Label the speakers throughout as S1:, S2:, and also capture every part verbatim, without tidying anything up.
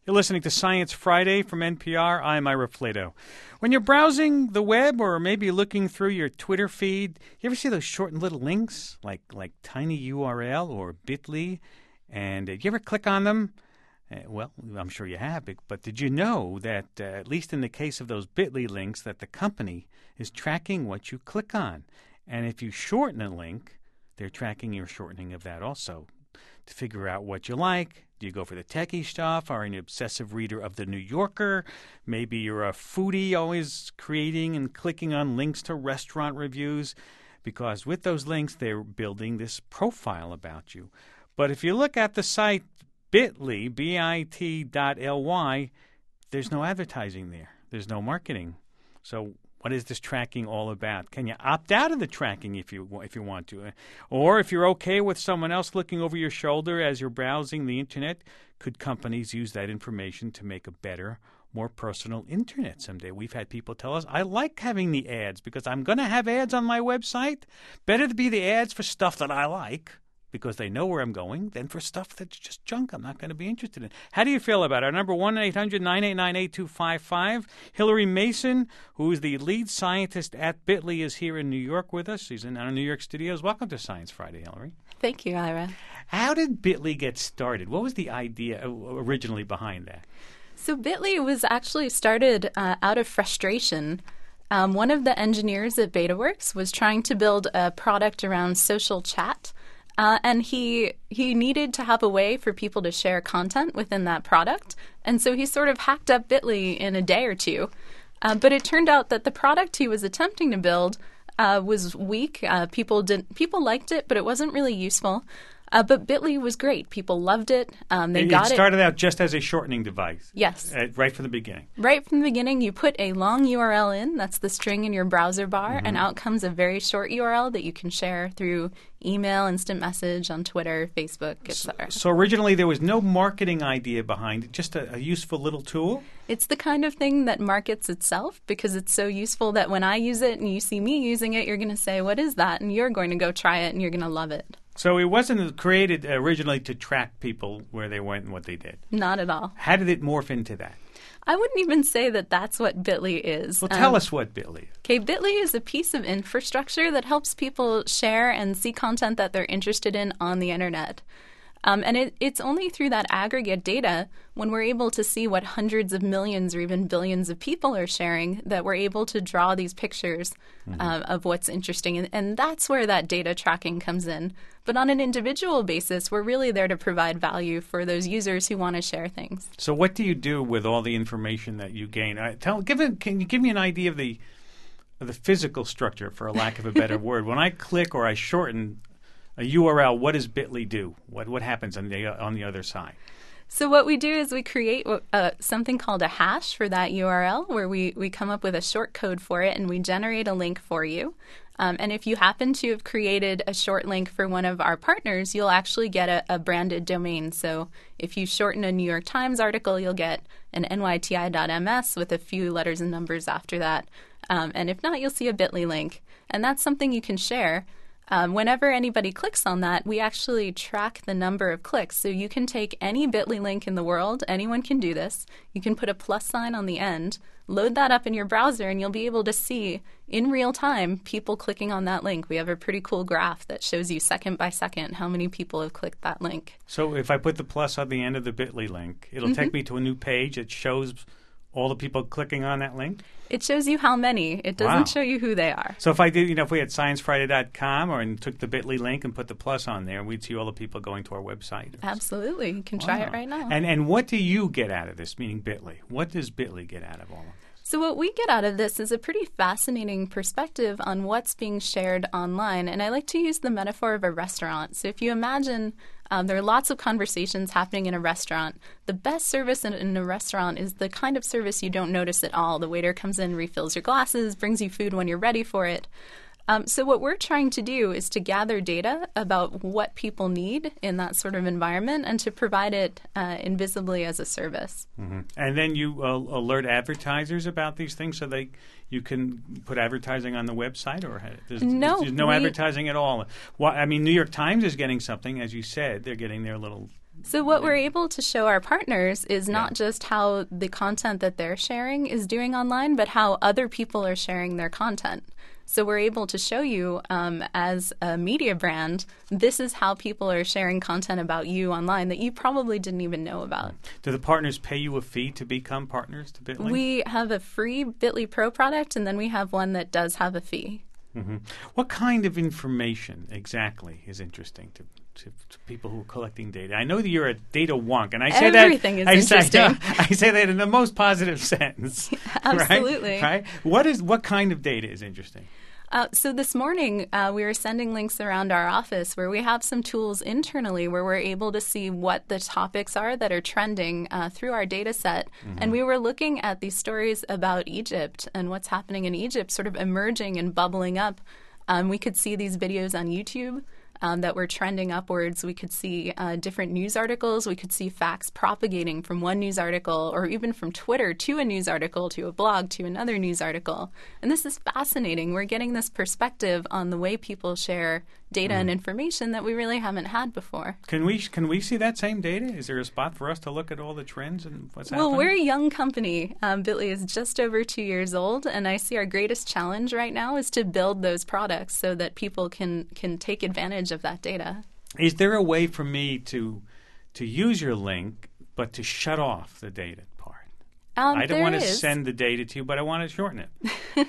S1: You're listening to Science Friday from N P R. I'm Ira Flato. When you're browsing the web or maybe looking through your Twitter feed, you ever see those shortened little links like like tiny U R L or bit dot L Y? And uh, you ever click on them? Uh, well, I'm sure you have, but did you know that, uh, at least in the case of those bit dot L Y links, that the company is tracking what you click on? And if you shorten a link, they're tracking your shortening of that also to figure out what you like. Do you go for the techie stuff? Are you an obsessive reader of The New Yorker? Maybe you're a foodie, always creating and clicking on links to restaurant reviews, because with those links, they're building this profile about you. But if you look at the site bit dot L Y, B I T dot L Y, there's no advertising there. There's no marketing. So what is this tracking all about? Can you opt out of the tracking if you if you want to? Or if you're okay with someone else looking over your shoulder as you're browsing the Internet, could companies use that information to make a better, more personal Internet someday? We've had people tell us, I like having the ads because I'm going to have ads on my website. Better to be the ads for stuff that I like, because they know where I'm going, than for stuff that's just junk I'm not going to be interested in. How do you feel about it? Our number, one eight hundred nine eight nine eight two five five. Hillary Mason, who is the lead scientist at bit dot L Y, is here in New York with us. She's in our New York studios. Welcome to Science Friday, Hillary.
S2: Thank you, Ira.
S1: How did bit dot L Y get started? What was the idea originally behind that?
S2: So bit dot L Y was actually started uh, out of frustration. Um, one of the engineers at BetaWorks was trying to build a product around social chat. Uh, and he he needed to have a way for people to share content within that product. And so he sort of hacked up bit dot L Y in a day or two. Uh, but it turned out that the product he was attempting to build uh, was weak. Uh, people didn't people liked it, but it wasn't really useful. Uh, but bit dot L Y was great. People loved it. Um, they
S1: and
S2: got
S1: it started it. out just as a shortening device.
S2: Yes.
S1: Uh, right from the beginning.
S2: Right from the beginning, you put a long U R L in. That's the string in your browser bar. Mm-hmm. And out comes a very short U R L that you can share through email, instant message, on Twitter, Facebook, et cetera.
S1: So, so originally there was no marketing idea behind it, just a, a useful little tool?
S2: It's the kind of thing that markets itself because it's so useful that when I use it and you see me using it, you're going to say, what is that? And you're going to go try it and you're going to love it.
S1: So it wasn't created originally to track people where they went and what they did?
S2: Not at all.
S1: How did it morph into that?
S2: I wouldn't even say that that's what bit dot L Y is.
S1: Well, tell
S2: um,
S1: us what bit dot L Y is.
S2: Okay, bit dot L Y is a piece of infrastructure that helps people share and see content that they're interested in on the Internet. Um, and it, it's only through that aggregate data, when we're able to see what hundreds of millions or even billions of people are sharing, that we're able to draw these pictures mm-hmm. uh, of what's interesting. And, and that's where that data tracking comes in. But on an individual basis, we're really there to provide value for those users who want to share things.
S1: So what do you do with all the information that you gain? Uh, tell, give it, can you give me an idea of the, of the physical structure, for a lack of a better word? When I click or I shorten a U R L, what does bit dot L Y do? What what happens on the on the other side?
S2: So what we do is we create uh, something called a hash for that U R L, where we, we come up with a short code for it and we generate a link for you. Um, and if you happen to have created a short link for one of our partners, you'll actually get a, a branded domain. So if you shorten a New York Times article, you'll get an N Y T I dot M S with a few letters and numbers after that. Um, and if not, you'll see a bit dot L Y link. And that's something you can share. Um, whenever anybody clicks on that, we actually track the number of clicks. So you can take any bit dot L Y link in the world. Anyone can do this. You can put a plus sign on the end, load that up in your browser, and you'll be able to see in real time people clicking on that link. We have a pretty cool graph that shows you second by second how many people have clicked that link.
S1: So if I put the plus on the end of the bit dot L Y link, it'll mm-hmm. take me to a new page that shows all the people clicking on that link?
S2: It shows you how many. It doesn't
S1: wow.
S2: show you who they are.
S1: So if I did, you know, if we had science friday dot com or and took the bit dot L Y link and put the plus on there, we'd see all the people going to our website.
S2: Absolutely. You can
S1: wow.
S2: try it right now.
S1: And and what do you get out of this, meaning bit dot L Y? What does bit dot L Y get out of all of this?
S2: So what we get out of this is a pretty fascinating perspective on what's being shared online. And I like to use the metaphor of a restaurant. So if you imagine um, there are lots of conversations happening in a restaurant. The best service in, in a restaurant is the kind of service you don't notice at all. The waiter comes in, refills your glasses, brings you food when you're ready for it. Um, so what we're trying to do is to gather data about what people need in that sort of environment and to provide it uh, invisibly as a service.
S1: Mm-hmm. And then you uh, alert advertisers about these things so they you can put advertising on the website, or there's
S2: no,
S1: there's no
S2: we,
S1: advertising at all. Well, I mean, New York Times is getting something, as you said. They're getting their little
S2: So what we're able to show our partners is not
S1: Yeah.
S2: just how the content that they're sharing is doing online, but how other people are sharing their content. So we're able to show you, um, as a media brand, this is how people are sharing content about you online that you probably didn't even know about.
S1: Do the partners pay you a fee to become partners to Bitly?
S2: We have a free Bitly Pro product, and then we have one that does have a fee.
S1: Mm-hmm. What kind of information exactly is interesting to, to, to people who are collecting data? I know that you're a data wonk, and I say
S2: Everything
S1: that
S2: is
S1: I
S2: interesting.
S1: Say, I say that in the most positive sense.
S2: Absolutely.
S1: Right? Right? What is what kind of data is interesting?
S2: Uh, so this morning, uh, we were sending links around our office where we have some tools internally where we're able to see what the topics are that are trending uh, through our data set. Mm-hmm. And we were looking at these stories about Egypt and what's happening in Egypt sort of emerging and bubbling up. Um, we could see these videos on YouTube Um, that were trending upwards. We could see uh, different news articles. We could see facts propagating from one news article or even from Twitter to a news article, to a blog, to another news article. And this is fascinating. We're getting this perspective on the way people share data mm. and information that we really haven't had before.
S1: Can we can we see that same data? Is there a spot for us to look at all the trends and what's
S2: well,
S1: happening?
S2: Well, we're a young company. Um, Bitly is just over two years old, and I see our greatest challenge right now is to build those products so that people can can take advantage of that data.
S1: Is there a way for me to to use your link but to shut off the data part?
S2: Um,
S1: I don't want to
S2: is.
S1: send the data to you, but I want to shorten it.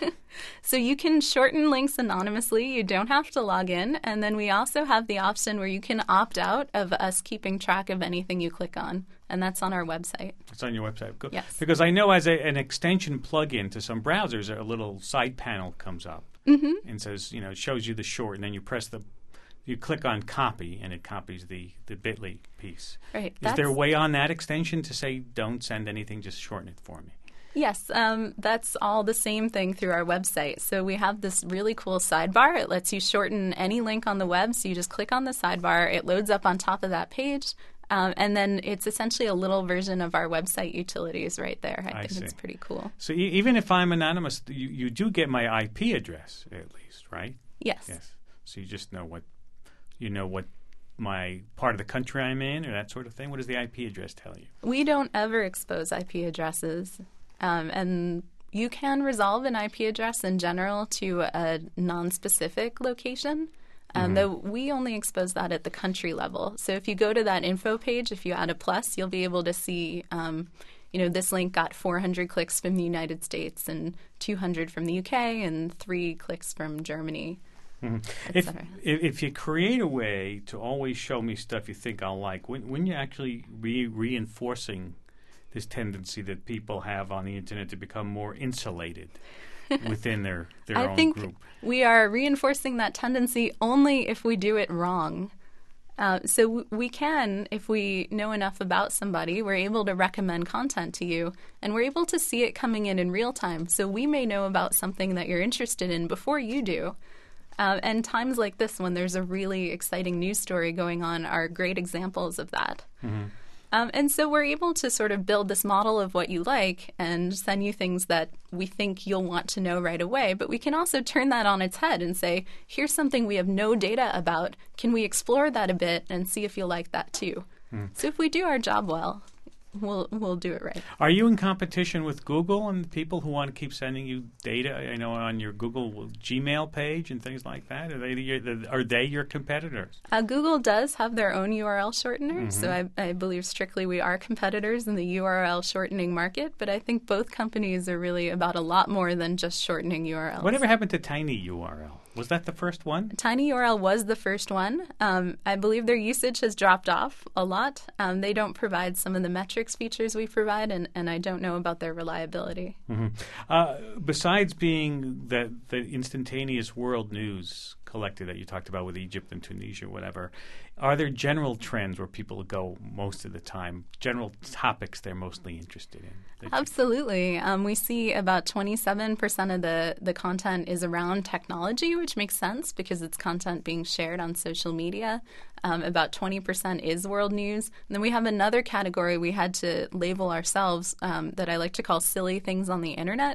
S2: So you can shorten links anonymously. You don't have to log in. And then we also have the option where you can opt out of us keeping track of anything you click on. And that's on our website.
S1: It's on your website. Good.
S2: Yes.
S1: Because I know as a, an extension plug-in to some browsers, a little side panel comes up
S2: mm-hmm.
S1: and says, you know, it shows you the short, and then you press the You click on copy, and it copies the, the Bitly piece.
S2: Right.
S1: Is there a way on that extension to say, don't send anything, just shorten it for me?
S2: Yes. Um, that's all the same thing through our website. So we have this really cool sidebar. It lets you shorten any link on the web. So you just click on the sidebar. It loads up on top of that page. Um, and then it's essentially a little version of our website utilities right there. I,
S1: I
S2: think
S1: see.
S2: it's pretty cool.
S1: So e- even if I'm anonymous, you, you do get my I P address at least, right?
S2: Yes.
S1: Yes. So you just know what you know what my part of the country I'm in, or that sort of thing. What does the I P address tell you?
S2: We don't ever expose I P addresses, um, and you can resolve an I P address in general to a non-specific location. Um,
S1: mm-hmm.
S2: Though we only expose that at the country level. So if you go to that info page, if you add a plus, you'll be able to see, um, you know, this link got four hundred clicks from the United States and two hundred from the U K and three clicks from Germany.
S1: Mm-hmm. If, if if you create a way to always show me stuff you think I'll like, when when you're actually re- reinforcing this tendency that people have on the internet to become more insulated within their, their
S2: I
S1: own
S2: think
S1: group.
S2: We are reinforcing that tendency only if we do it wrong. Uh, so w- we can, if we know enough about somebody, we're able to recommend content to you, and we're able to see it coming in in real time. So we may know about something that you're interested in before you do. Uh, and times like this, when there's a really exciting news story going on, are great examples of that.
S1: Mm-hmm.
S2: Um, and so we're able to sort of build this model of what you like and send you things that we think you'll want to know right away. But we can also turn that on its head and say, here's something we have no data about. Can we explore that a bit and see if you'll like that too? Mm. So if we do our job well, we'll we'll do it right.
S1: Are you in competition with Google and people who want to keep sending you data, I know, on your Google Gmail page and things like that? Are they your, are they your competitors?
S2: Uh, Google does have their own U R L shortener,
S1: mm-hmm.
S2: so I, I believe strictly we are competitors in the U R L shortening market, but I think both companies are really about a lot more than just shortening U R Ls.
S1: Whatever happened to Tiny U R L? Was that the first one?
S2: TinyURL was the first one. Um, I believe their usage has dropped off a lot. Um, they don't provide some of the metrics features we provide, and, and I don't know about their reliability.
S1: Mm-hmm. Uh, besides being the, the instantaneous world news collected that you talked about with Egypt and Tunisia or whatever, are there general trends where people go most of the time, general topics they're mostly interested in?
S2: Absolutely. Um, we see about twenty-seven percent of the, the content is around technology, which makes sense because it's content being shared on social media. Um, about twenty percent is world news. And then we have another category we had to label ourselves um, that I like to call silly things on the internet.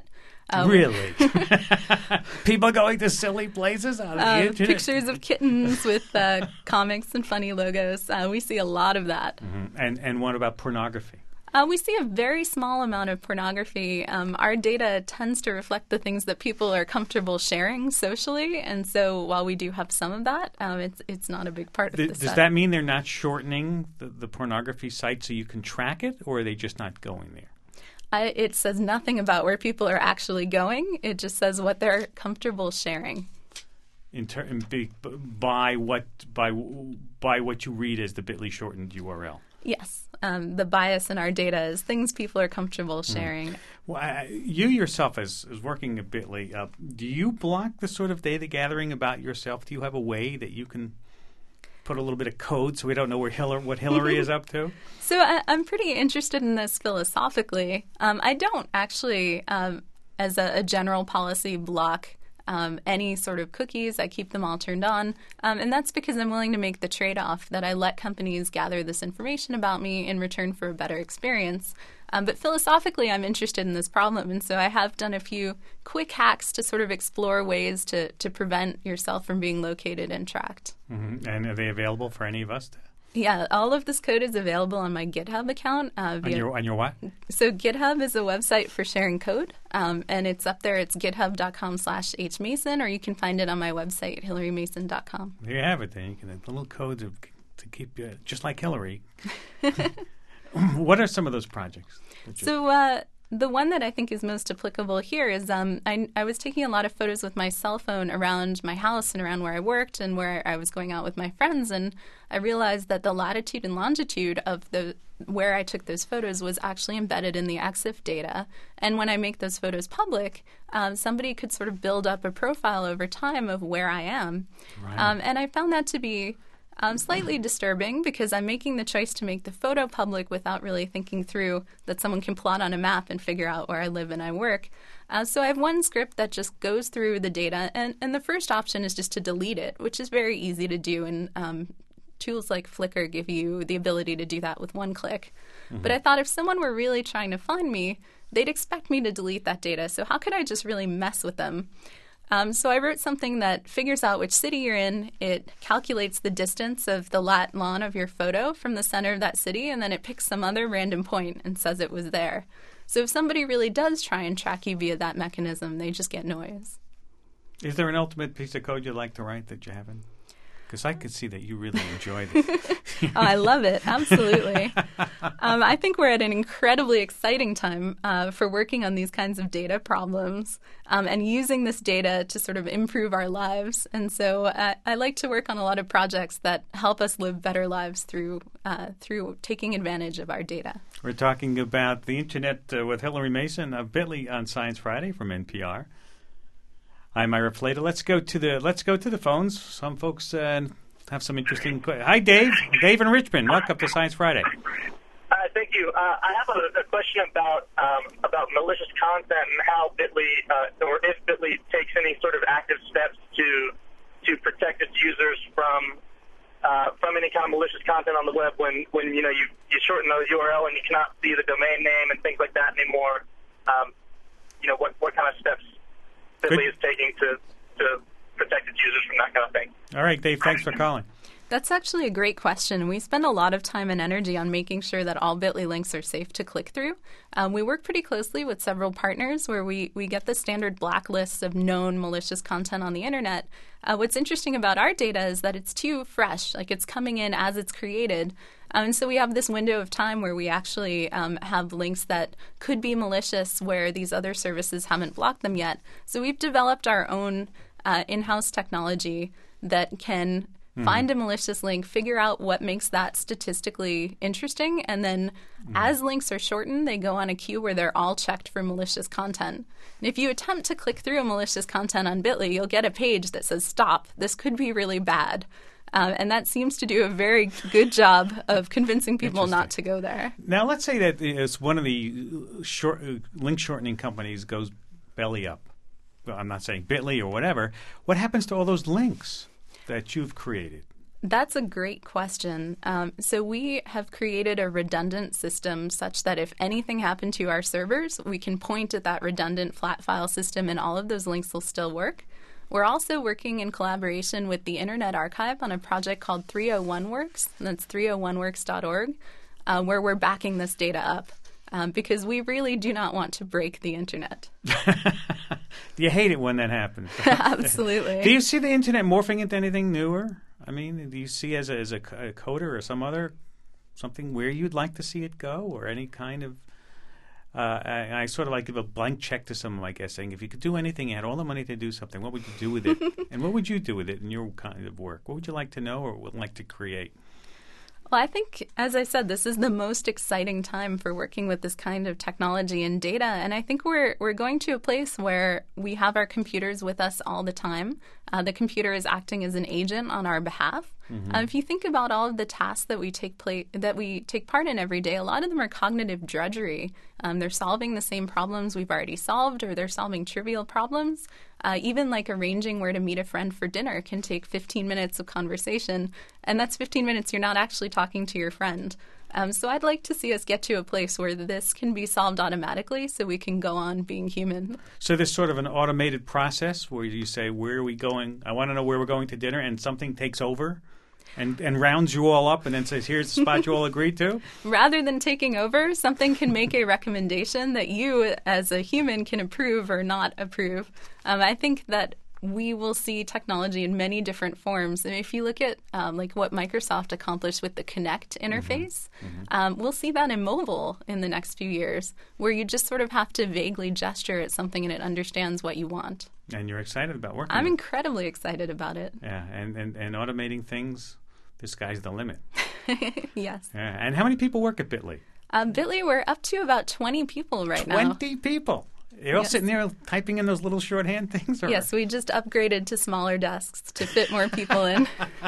S2: Uh,
S1: really? People going to silly places on the
S2: uh,
S1: internet?
S2: Pictures of kittens with uh, comics and funny logos. Uh, we see a lot of that.
S1: Mm-hmm. And and what about pornography?
S2: Uh, we see a very small amount of pornography. Um, our data tends to reflect the things that people are comfortable sharing socially, and so while we do have some of that, um, it's it's not a big part of
S1: Th-
S2: the
S1: Does
S2: study.
S1: that mean they're not shortening the, the pornography site so you can track it, or are they just not going there?
S2: I, it says nothing about where people are actually going. It just says what they're comfortable sharing.
S1: In ter- in be- by what by by what you read as the Bitly shortened U R L.
S2: Yes. Um, the bias in our data is things people are comfortable sharing.
S1: Mm. Well, I, you yourself, as, as working at Bitly, uh, do you block the sort of data gathering about yourself? Do you have a way that you can put a little bit of code so we don't know where Hillary, what Hillary is up to?
S2: So I, I'm pretty interested in this philosophically. Um, I don't actually, um, as a, a general policy, block Um, any sort of cookies. I keep them all turned on. Um, and that's because I'm willing to make the trade-off that I let companies gather this information about me in return for a better experience. Um, but philosophically, I'm interested in this problem. And so I have done a few quick hacks to sort of explore ways to, to prevent yourself from being located and tracked.
S1: Mm-hmm. And are they available for any of us to?
S2: Yeah, all of this code is available on my GitHub account. Uh, via,
S1: on your on your what?
S2: So GitHub is a website for sharing code, um, and it's up there. It's github.com slash hmason, or you can find it on my website, hillary mason dot com.
S1: There you have it. Then you can have little codes of, to keep you just like Hillary. What are some of those projects?
S2: So uh, the one that I think is most applicable here is um, I, I was taking a lot of photos with my cell phone around my house and around where I worked and where I was going out with my friends, and I realized that the latitude and longitude of the where I took those photos was actually embedded in the EXIF data. And when I make those photos public, um, somebody could sort of build up a profile over time of where I am.
S1: Right.
S2: Um, and I found that to be Um, slightly disturbing because I'm making the choice to make the photo public without really thinking through that someone can plot on a map and figure out where I live and I work. Uh, so I have one script that just goes through the data, and, and the first option is just to delete it, which is very easy to do, and um, tools like Flickr give you the ability to do that with one click. Mm-hmm. But I thought if someone were really trying to find me, they'd expect me to delete that data, so how could I just really mess with them? Um, so I wrote something that figures out which city you're in. It calculates the distance of the lat long of your photo from the center of that city, and then it picks some other random point and says it was there. So if somebody really does try and track you via that mechanism, they just get noise.
S1: Is there an ultimate piece of code you'd like to write that you haven't? Because I could see that you really enjoy this.
S2: Oh, I love it. Absolutely. um, I think we're at an incredibly exciting time uh, for working on these kinds of data problems um, and using this data to sort of improve our lives. And so uh, I like to work on a lot of projects that help us live better lives through uh, through taking advantage of our data.
S1: We're talking about the Internet uh, with Hillary Mason of Bitly on Science Friday from N P R. I'm Ira Flata. Let's go to the let's go to the phones. Some folks uh, have some interesting. Qu- Hi, Dave. Dave in Richmond. Welcome to Science Friday.
S3: Uh, thank you. Uh, I have a, a question about um, about malicious content and how Bitly, uh, or if Bitly takes any sort of active steps to to protect its users from uh, from any kind of malicious content on the web. When when you know you, you shorten the U R L and you cannot see the domain name and things like that anymore. Um, you know what what kind of steps Bitly is taking to, to protect its users from that kind of thing.
S1: All right, Dave, thanks for calling.
S2: That's actually a great question. We spend a lot of time and energy on making sure that all Bitly links are safe to click through. Um, we work pretty closely with several partners where we, we get the standard blacklists of known malicious content on the internet. Uh, what's interesting about our data is that it's too fresh, like it's coming in as it's created. Um, and so we have this window of time where we actually um, have links that could be malicious where these other services haven't blocked them yet. So we've developed our own uh, in-house technology that can mm-hmm. find a malicious link, figure out what makes that statistically interesting, and then mm-hmm. as links are shortened, they go on a queue where they're all checked for malicious content. And if you attempt to click through a malicious content on Bitly, you'll get a page that says, "Stop, this could be really bad." Um, and that seems to do a very good job of convincing people not to go there.
S1: Now, let's say that it's one of the short, uh, link shortening companies goes belly up. Well, I'm not saying Bitly or whatever. What happens to all those links that you've created?
S2: That's a great question. Um, so we have created a redundant system such that if anything happened to our servers, we can point at that redundant flat file system and all of those links will still work. We're also working in collaboration with the Internet Archive on a project called three oh one works, and that's three oh one works dot org, uh, where we're backing this data up um, because we really do not want to break the Internet.
S1: You hate it when that happens.
S2: Absolutely.
S1: Do you see the Internet morphing into anything newer? I mean, do you see as a, as a, a coder or some other something where you'd like to see it go, or any kind of? Uh, I, I sort of like give a blank check to someone, I guess, saying if you could do anything, you had all the money to do something, what would you do with it? And what would you do with it in your kind of work? What would you like to know or would like to create?
S2: Well, I think, as I said, this is the most exciting time for working with this kind of technology and data. And I think we're we're going to a place where we have our computers with us all the time. Uh, the computer is acting as an agent on our behalf. Mm-hmm. Uh, if you think about all of the tasks that we take pla- that we take part in every day, a lot of them are cognitive drudgery. Um, they're solving the same problems we've already solved, or they're solving trivial problems. Uh, even like arranging where to meet a friend for dinner can take fifteen minutes of conversation, and that's fifteen minutes you're not actually talking to your friend. Um, so I'd like to see us get to a place where this can be solved automatically so we can go on being human.
S1: So there's sort of an automated process where you say, where are we going? I want to know where we're going to dinner, and something takes over and, and rounds you all up and then says, here's the spot you all agreed to?
S2: Rather than taking over, something can make a recommendation that you as a human can approve or not approve. Um, I think that we will see technology in many different forms. And if you look at um, like what Microsoft accomplished with the Kinect interface, mm-hmm. Mm-hmm. Um, we'll see that in mobile in the next few years, where you just sort of have to vaguely gesture at something and it understands what you want.
S1: And you're excited about working
S2: I'm
S1: with
S2: incredibly excited about it.
S1: Yeah, and, and, and automating things, the sky's the limit.
S2: Yes.
S1: Yeah. And how many people work at Bitly?
S2: Um, Bitly, we're up to about twenty people right
S1: twenty
S2: now.
S1: twenty people? You're all
S2: Yes.
S1: sitting there typing in those little shorthand things? Or?
S2: Yes, we just upgraded to smaller desks to fit more people in.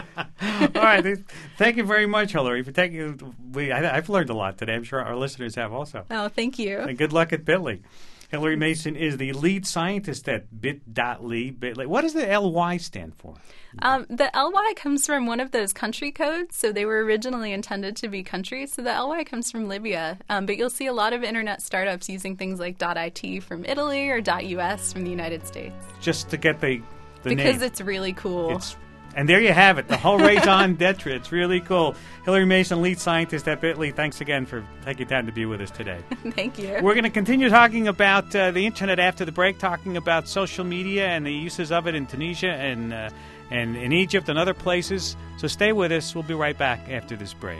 S1: All right. Thank you very much, Hillary, for taking. We, I, I've learned a lot today. I'm sure our listeners have also.
S2: Oh, thank you.
S1: And good luck at Bitly. Hillary Mason is the lead scientist at bit dot l y. Bitly. What does the L Y stand for?
S2: Um, the L Y comes from one of those country codes, so they were originally intended to be countries. So the L Y comes from Libya, um, but you'll see a lot of internet startups using things like .it from Italy or .us from the United States.
S1: Just to get the, the name.
S2: Because it's really cool.
S1: It's, and there you have it, the whole raison d'etre. It's really cool. Hillary Mason, lead scientist at Bitly, thanks again for taking time to be with us today.
S2: Thank you.
S1: We're going to continue talking about uh, the internet after the break, talking about social media and the uses of it in Tunisia and, uh, and in Egypt and other places. So stay with us. We'll be right back after this break.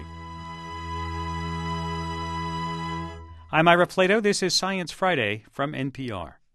S1: I'm Ira Flato. This is Science Friday from N P R.